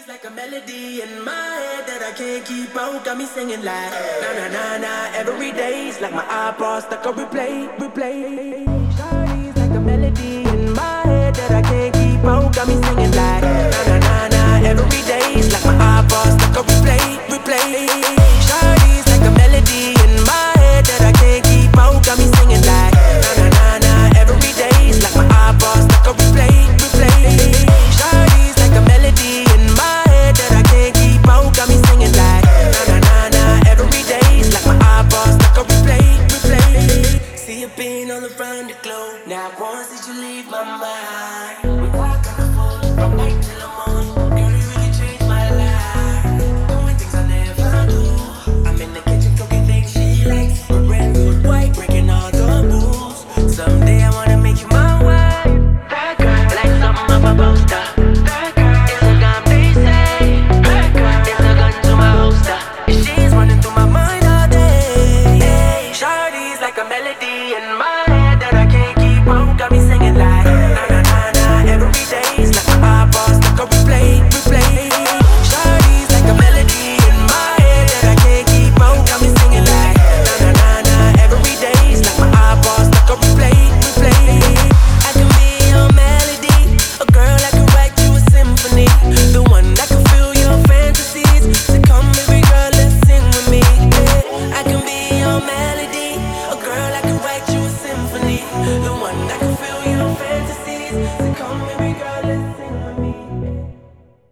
Like a melody in my head that I can't keep out, got me singing like na na na na. Every day's like my iPod stuck on replay. Shawty's like a melody in my head that I can't keep out, got me singing like